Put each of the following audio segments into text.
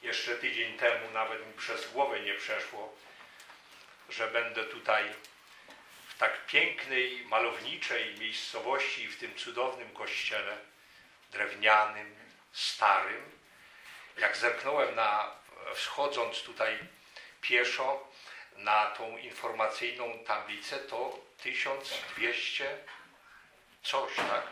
Jeszcze tydzień temu nawet mi przez głowę nie przeszło, że będę tutaj w tak pięknej, malowniczej miejscowości, w tym cudownym kościele drewnianym, starym. Jak zerknąłem wschodząc tutaj pieszo na tą informacyjną tablicę, to 1200 coś, tak?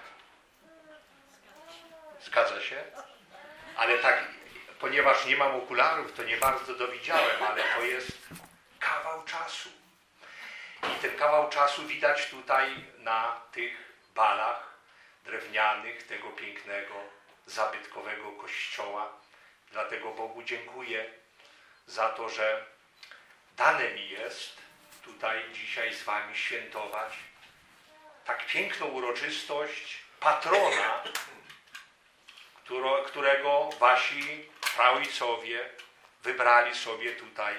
Zgadza się? Ale tak, ponieważ nie mam okularów, to nie bardzo dowidziałem, ale to jest kawał czasu. I ten kawał czasu widać tutaj na tych balach drewnianych tego pięknego, zabytkowego kościoła. Dlatego Bogu dziękuję za to, że dane mi jest tutaj dzisiaj z wami świętować tak piękną uroczystość patrona, którego wasi praojcowie wybrali sobie tutaj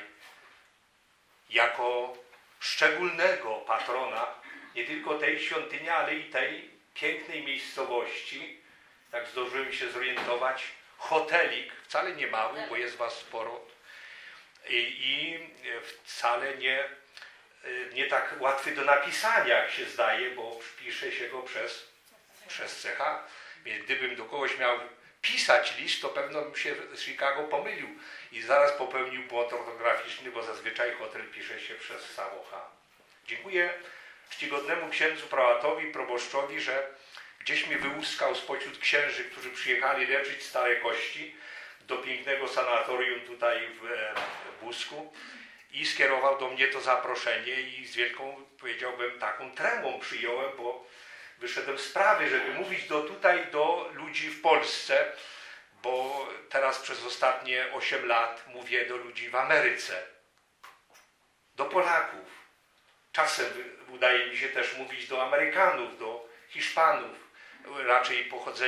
jako szczególnego patrona nie tylko tej świątyni, ale i tej pięknej miejscowości. Tak zdążyłem się zorientować, hotelik, wcale nie mały, bo jest was sporo i wcale nie tak łatwy do napisania, jak się zdaje, bo pisze się go przez CH. Więc gdybym do kogoś miał pisać list, to pewno bym się z Chicago pomylił i zaraz popełnił błąd ortograficzny, bo zazwyczaj hotel pisze się przez samo H. Dziękuję czcigodnemu księdzu prałatowi, proboszczowi, że gdzieś mnie wyłuskał spośród księży, którzy przyjechali leczyć stare kości do pięknego sanatorium tutaj w Busku i skierował do mnie to zaproszenie i z wielką, powiedziałbym, taką tremą przyjąłem, bo wyszedłem z sprawy, żeby mówić tutaj do ludzi w Polsce, bo teraz przez ostatnie 8 lat mówię do ludzi w Ameryce, do Polaków. Czasem udaje mi się też mówić do Amerykanów, do Hiszpanów, raczej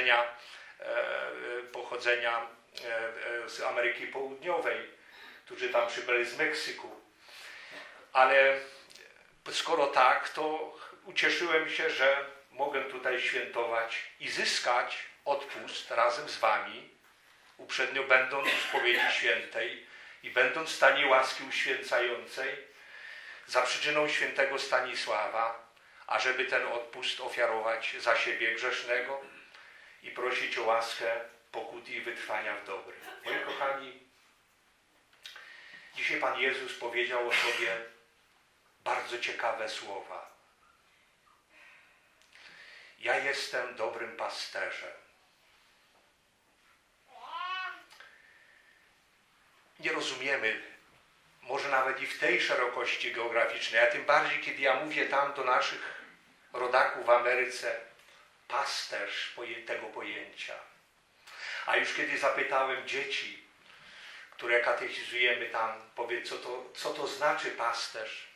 pochodzenia z Ameryki Południowej, którzy tam przybyli z Meksyku. Ale skoro tak, to ucieszyłem się, że mogę tutaj świętować i zyskać odpust razem z wami, uprzednio będąc w spowiedzi świętej i będąc w stanie łaski uświęcającej, za przyczyną świętego Stanisława, ażeby ten odpust ofiarować za siebie grzesznego i prosić o łaskę pokuty i wytrwania w dobrym. Moi kochani, dzisiaj Pan Jezus powiedział o sobie bardzo ciekawe słowa. Ja jestem dobrym pasterzem. Nie rozumiemy, może nawet i w tej szerokości geograficznej, a tym bardziej, kiedy ja mówię tam do naszych rodaków w Ameryce, pasterz tego pojęcia. A już kiedy zapytałem dzieci, które katechizujemy tam, powiedz, co to znaczy pasterz?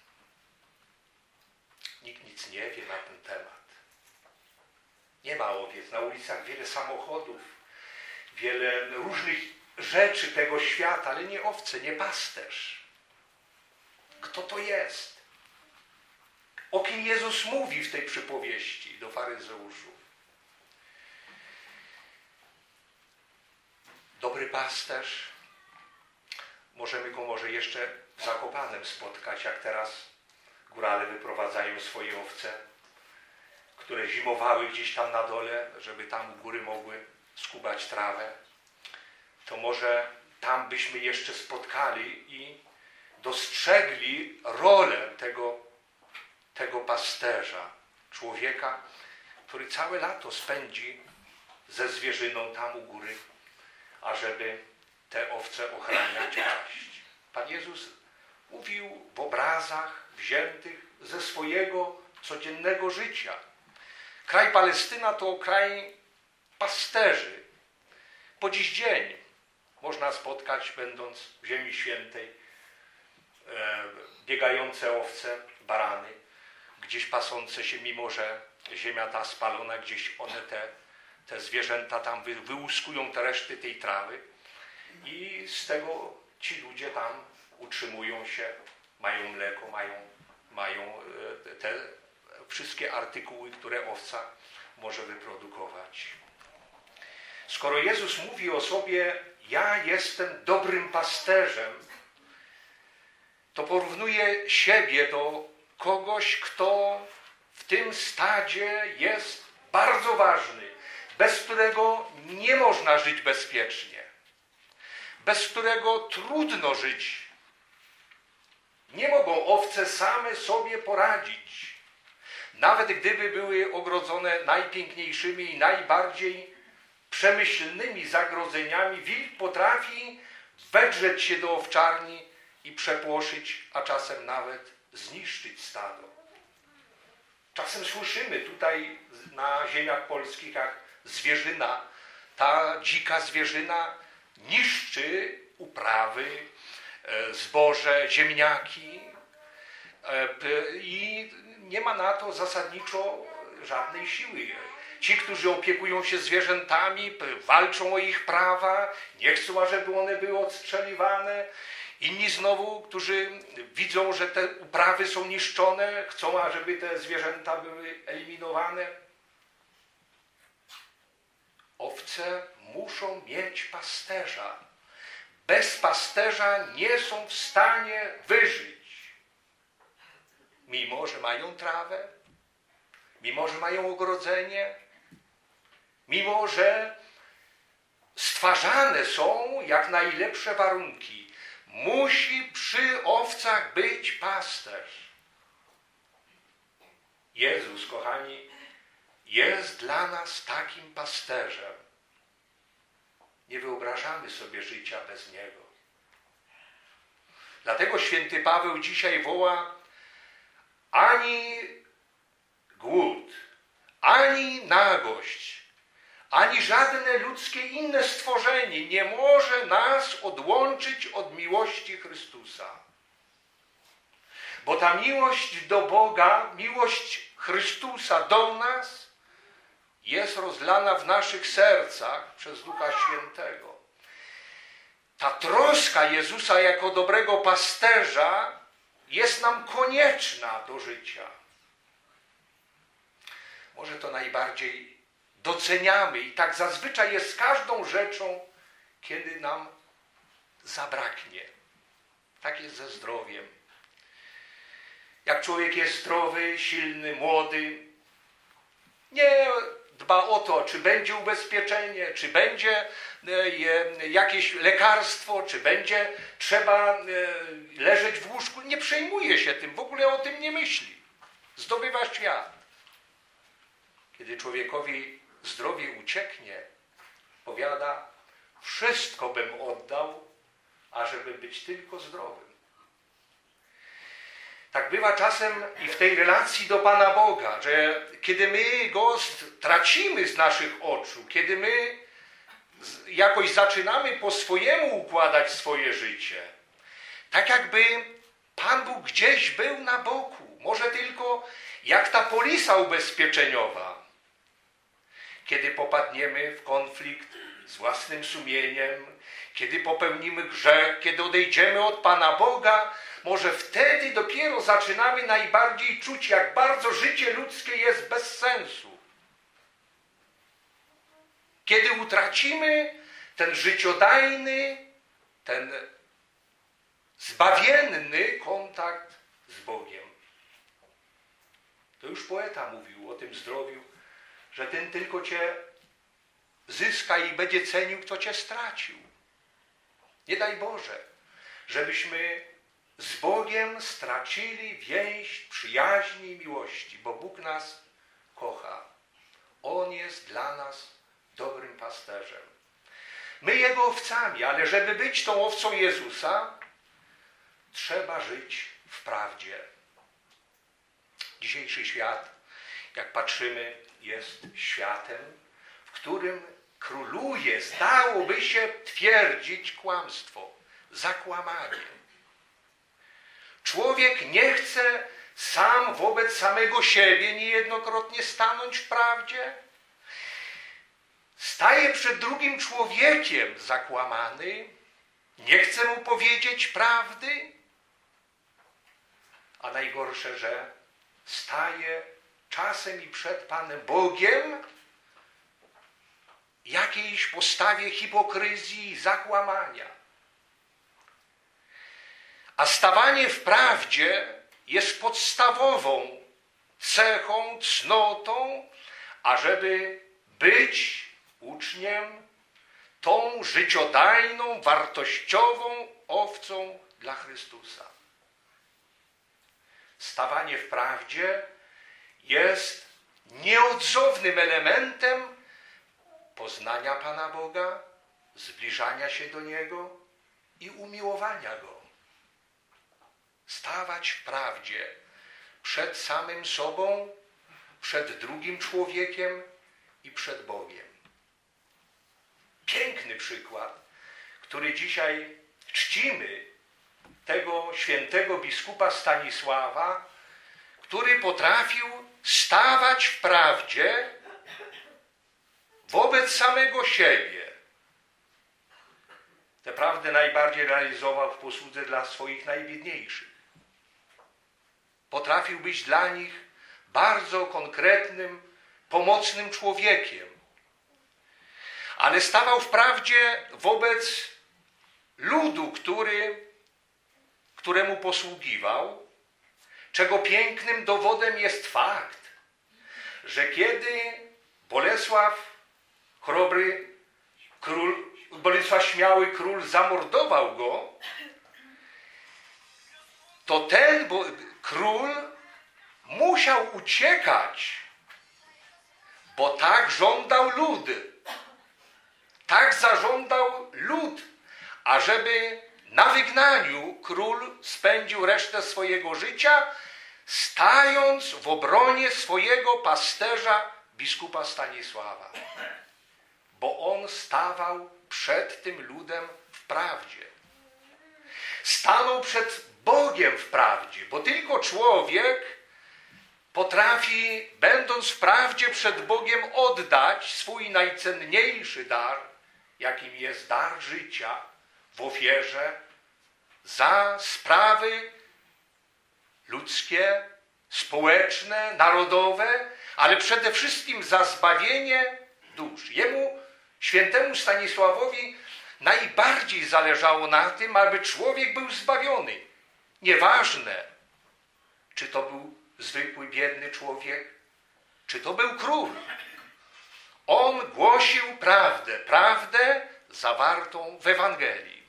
Nikt nic nie wie na ten temat. Nie ma owiec, na ulicach wiele samochodów, wiele różnych rzeczy tego świata, ale nie owce, nie pasterz. Kto to jest? O kim Jezus mówi w tej przypowieści do faryzeuszów? Dobry pasterz, możemy go może jeszcze w Zakopanem spotkać, jak teraz górale wyprowadzają swoje owce, które zimowały gdzieś tam na dole, żeby tam u góry mogły skubać trawę. To może tam byśmy jeszcze spotkali i dostrzegli rolę tego pasterza, człowieka, który całe lato spędzi ze zwierzyną tam u góry, ażeby te owce ochraniać, paść. Pan Jezus mówił w obrazach wziętych ze swojego codziennego życia. Kraj Palestyna to kraj pasterzy. Po dziś dzień można spotkać, będąc w Ziemi Świętej, biegające owce, barany, gdzieś pasące się, mimo że ziemia ta spalona, gdzieś one te zwierzęta tam wyłuskują te reszty tej trawy i z tego ci ludzie tam utrzymują się, mają mleko, mają te wszystkie artykuły, które owca może wyprodukować. Skoro Jezus mówi o sobie, ja jestem dobrym pasterzem, to porównuje siebie do kogoś, kto w tym stadzie jest bardzo ważny, bez którego nie można żyć bezpiecznie, bez którego trudno żyć. Nie mogą owce same sobie poradzić. Nawet gdyby były ogrodzone najpiękniejszymi i najbardziej przemyślnymi zagrodzeniami, wilk potrafi wedrzeć się do owczarni i przepłoszyć, a czasem nawet zniszczyć stado. Czasem słyszymy tutaj na ziemiach polskich, jak zwierzyna, ta dzika zwierzyna niszczy uprawy, zboże, ziemniaki i nie ma na to zasadniczo żadnej siły. Ci, którzy opiekują się zwierzętami, walczą o ich prawa, nie chcą, ażeby one były odstrzeliwane. Inni znowu, którzy widzą, że te uprawy są niszczone, chcą, ażeby te zwierzęta były eliminowane. Owce muszą mieć pasterza. Bez pasterza nie są w stanie wyżyć. Mimo że mają trawę, mimo że mają ogrodzenie, mimo że stwarzane są jak najlepsze warunki, musi przy owcach być pasterz. Jezus, kochani, jest dla nas takim pasterzem. Nie wyobrażamy sobie życia bez Niego. Dlatego święty Paweł dzisiaj woła: ani głód, ani nagość, ani żadne ludzkie inne stworzenie nie może nas odłączyć od miłości Chrystusa. Bo ta miłość do Boga, miłość Chrystusa do nas jest rozlana w naszych sercach przez Ducha Świętego. Ta troska Jezusa jako dobrego pasterza jest nam konieczna do życia. Może to najbardziej doceniamy i tak zazwyczaj jest z każdą rzeczą, kiedy nam zabraknie. Tak jest ze zdrowiem. Jak człowiek jest zdrowy, silny, młody, nie dba o to, czy będzie ubezpieczenie, czy będzie jakieś lekarstwo, czy będzie trzeba leżeć w łóżku. Nie przejmuje się tym, w ogóle o tym nie myśli. Zdobywa świat. Kiedy człowiekowi zdrowie ucieknie, powiada: wszystko bym oddał, ażeby być tylko zdrowym. Tak bywa czasem i w tej relacji do Pana Boga, że kiedy my Go tracimy z naszych oczu, kiedy my jakoś zaczynamy po swojemu układać swoje życie, tak jakby Pan Bóg gdzieś był na boku, może tylko jak ta polisa ubezpieczeniowa. Kiedy popadniemy w konflikt z własnym sumieniem, kiedy popełnimy grzech, kiedy odejdziemy od Pana Boga, może wtedy dopiero zaczynamy najbardziej czuć, jak bardzo życie ludzkie jest bez sensu. Kiedy utracimy ten życiodajny, ten zbawienny kontakt z Bogiem. To już poeta mówił o tym zdrowiu, że ten tylko Cię zyska i będzie cenił, kto Cię stracił. Nie daj Boże, żebyśmy z Bogiem stracili więź przyjaźni i miłości, bo Bóg nas kocha. On jest dla nas dobrym pasterzem. My Jego owcami, ale żeby być tą owcą Jezusa, trzeba żyć w prawdzie. Dzisiejszy świat, jak patrzymy, jest światem, w którym króluje, zdałoby się twierdzić, kłamstwo, zakłamanie. Człowiek nie chce sam wobec samego siebie niejednokrotnie stanąć w prawdzie. Staje przed drugim człowiekiem zakłamany, nie chce mu powiedzieć prawdy, a najgorsze, że staje czasem i przed Panem Bogiem jakiejś postawie hipokryzji, zakłamania. A stawanie w prawdzie jest podstawową cechą, cnotą, ażeby być uczniem, tą życiodajną, wartościową owcą dla Chrystusa. Stawanie w prawdzie jest nieodzownym elementem poznania Pana Boga, zbliżania się do Niego i umiłowania Go. Stawać w prawdzie przed samym sobą, przed drugim człowiekiem i przed Bogiem. Piękny przykład, który dzisiaj czcimy, tego świętego biskupa Stanisława, który potrafił stawać w prawdzie wobec samego siebie. Tę prawdę najbardziej realizował w posłudze dla swoich najbiedniejszych. Potrafił być dla nich bardzo konkretnym, pomocnym człowiekiem. Ale stawał w prawdzie wobec ludu, któremu posługiwał, czego pięknym dowodem jest fakt, że kiedy Bolesław Śmiały król zamordował go, to ten król musiał uciekać, bo tak żądał lud. Tak zażądał lud, ażeby na wygnaniu król spędził resztę swojego życia, stając w obronie swojego pasterza, biskupa Stanisława. Bo on stawał przed tym ludem w prawdzie. Stanął przed Bogiem w prawdzie, bo tylko człowiek potrafi, będąc w prawdzie przed Bogiem, oddać swój najcenniejszy dar, jakim jest dar życia, w ofierze za sprawy ludzkie, społeczne, narodowe, ale przede wszystkim za zbawienie dusz. Jemu, świętemu Stanisławowi, najbardziej zależało na tym, aby człowiek był zbawiony. Nieważne, czy to był zwykły, biedny człowiek, czy to był król. On głosił prawdę zawartą w Ewangelii.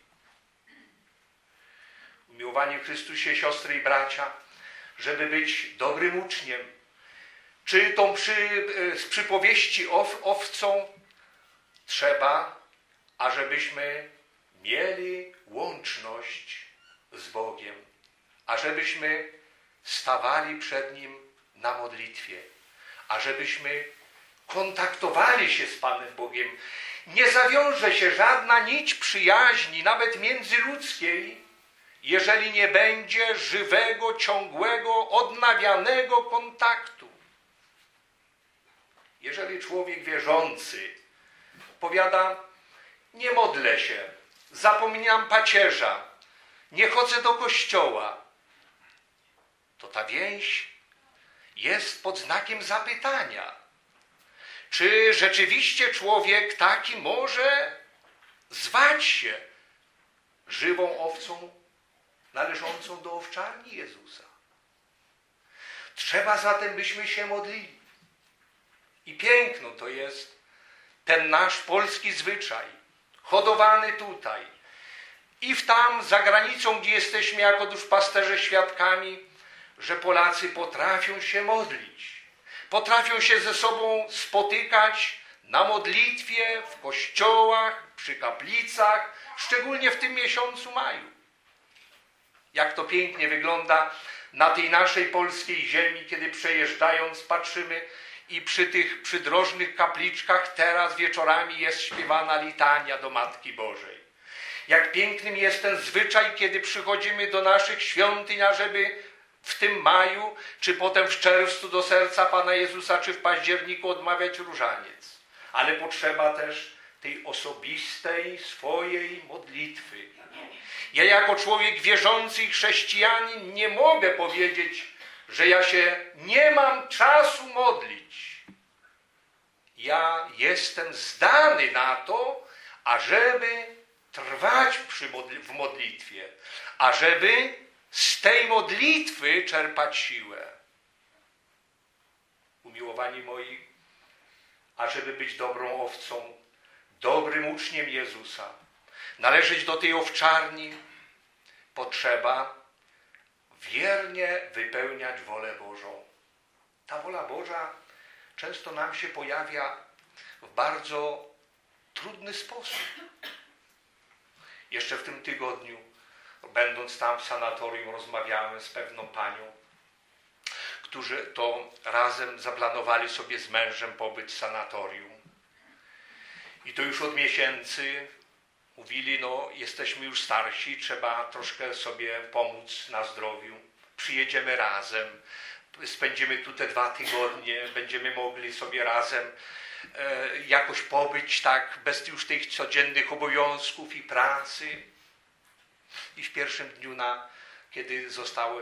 Umiłowani w Chrystusie, siostry i bracia, żeby być dobrym uczniem, czy tą z przypowieści owcą, trzeba, ażebyśmy mieli łączność z Bogiem, ażebyśmy stawali przed Nim na modlitwie, ażebyśmy kontaktowali się z Panem Bogiem. Nie zawiąże się żadna nić przyjaźni, nawet międzyludzkiej, jeżeli nie będzie żywego, ciągłego, odnawianego kontaktu. Jeżeli człowiek wierzący powiada: nie modlę się, zapominam pacierza, nie chodzę do kościoła, to ta więź jest pod znakiem zapytania. Czy rzeczywiście człowiek taki może zwać się żywą owcą należącą do owczarni Jezusa? Trzeba zatem, byśmy się modlili. I piękno to jest ten nasz polski zwyczaj, hodowany tutaj i tam za granicą, gdzie jesteśmy jako duszpasterze świadkami, że Polacy potrafią się modlić, potrafią się ze sobą spotykać na modlitwie, w kościołach, przy kaplicach, szczególnie w tym miesiącu maju. Jak to pięknie wygląda na tej naszej polskiej ziemi, kiedy przejeżdżając patrzymy i przy tych przydrożnych kapliczkach teraz wieczorami jest śpiewana litania do Matki Bożej. Jak pięknym jest ten zwyczaj, kiedy przychodzimy do naszych świątyń, ażeby w tym maju, czy potem w czerwcu do serca Pana Jezusa, czy w październiku odmawiać różaniec. Ale potrzeba też tej osobistej, swojej modlitwy. Ja jako człowiek wierzący i chrześcijanin nie mogę powiedzieć, że ja się nie mam czasu modlić. ja jestem zdany na to, ażeby trwać w modlitwie, ażeby z tej modlitwy czerpać siłę. Umiłowani moi, ażeby być dobrą owcą, dobrym uczniem Jezusa, należeć do tej owczarni, potrzeba wiernie wypełniać wolę Bożą. Ta wola Boża często nam się pojawia w bardzo trudny sposób. Jeszcze w tym tygodniu, będąc tam w sanatorium, rozmawiałem z pewną panią, którzy to razem zaplanowali sobie z mężem pobyt w sanatorium. I to już od miesięcy mówili, no jesteśmy już starsi, trzeba troszkę sobie pomóc na zdrowiu. Przyjedziemy razem, spędzimy tu te 2 tygodnie, będziemy mogli sobie razem jakoś pobyć tak, bez już tych codziennych obowiązków i pracy. I w pierwszym dniu, kiedy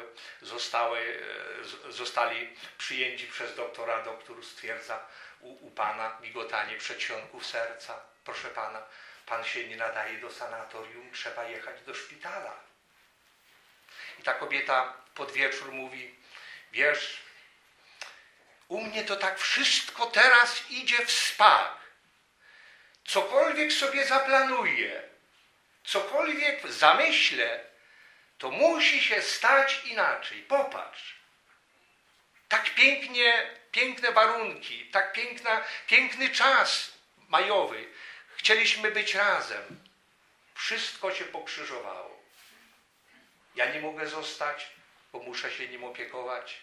zostali przyjęci przez doktora, doktor stwierdza u pana migotanie przedsionków serca. Proszę pana, pan się nie nadaje do sanatorium, trzeba jechać do szpitala. I ta kobieta pod wieczór mówi, wiesz, u mnie to tak wszystko teraz idzie w spach. Cokolwiek sobie zaplanuję, cokolwiek zamyślę, to musi się stać inaczej. Popatrz. Tak piękne warunki, tak piękny czas majowy. Chcieliśmy być razem. Wszystko się pokrzyżowało. Ja nie mogę zostać, bo muszę się nim opiekować.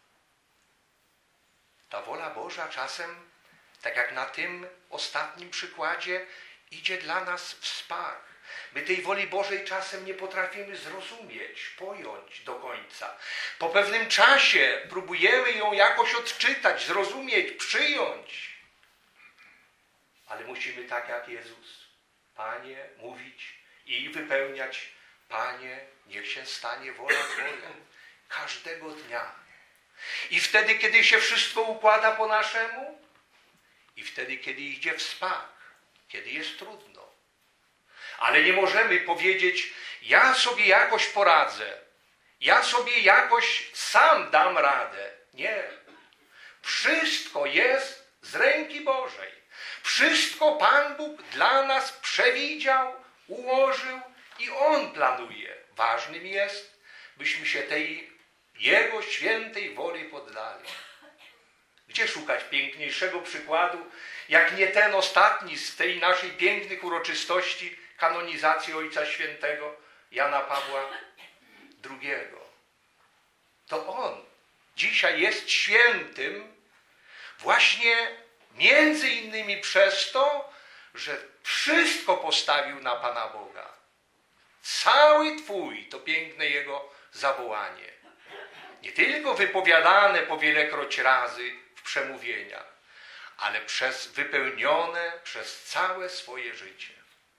Ta wola Boża czasem, tak jak na tym ostatnim przykładzie, idzie dla nas w spach. My tej woli Bożej czasem nie potrafimy zrozumieć, pojąć do końca. Po pewnym czasie próbujemy ją jakoś odczytać, zrozumieć, przyjąć. Ale musimy tak jak Jezus, Panie, mówić i wypełniać, Panie, niech się stanie wola Twoja każdego dnia. I wtedy, kiedy się wszystko układa po naszemu, i wtedy, kiedy idzie w spach, kiedy jest trudno. Ale nie możemy powiedzieć, ja sobie jakoś poradzę, ja sobie jakoś sam dam radę. Nie. Wszystko jest z ręki Bożej. Wszystko Pan Bóg dla nas przewidział, ułożył i On planuje. Ważnym jest, byśmy się tej Jego świętej woli poddali. Gdzie szukać piękniejszego przykładu, jak nie ten ostatni z tej naszej pięknych uroczystości kanonizacji Ojca Świętego Jana Pawła II. To On dzisiaj jest świętym właśnie między innymi przez to, że wszystko postawił na Pana Boga. Cały Twój, to piękne Jego zawołanie. Nie tylko wypowiadane po wielekroć razy w przemówieniach, ale wypełnione przez całe swoje życie.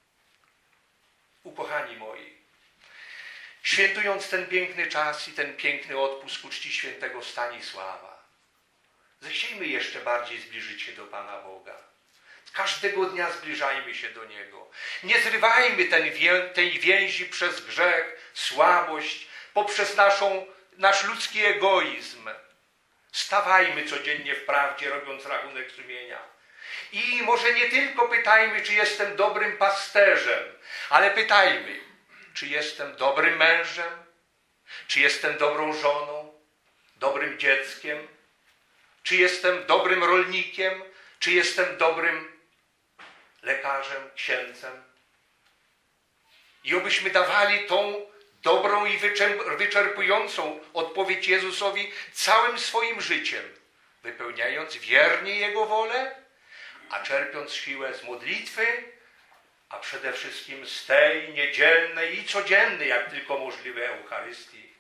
Ukochani moi, świętując ten piękny czas i ten piękny odpust ku czci świętego Stanisława, zechciejmy jeszcze bardziej zbliżyć się do Pana Boga. Każdego dnia zbliżajmy się do Niego. Nie zrywajmy tej więzi przez grzech, słabość, poprzez nasz ludzki egoizm. Stawajmy codziennie w prawdzie, robiąc rachunek sumienia. I może nie tylko pytajmy, czy jestem dobrym pasterzem, ale pytajmy, czy jestem dobrym mężem, czy jestem dobrą żoną, dobrym dzieckiem, czy jestem dobrym rolnikiem, czy jestem dobrym lekarzem, księdzem. I obyśmy dawali tą dobrą i wyczerpującą odpowiedź Jezusowi całym swoim życiem, wypełniając wiernie Jego wolę, a czerpiąc siłę z modlitwy, a przede wszystkim z tej niedzielnej i codziennej, jak tylko możliwe, Eucharystii,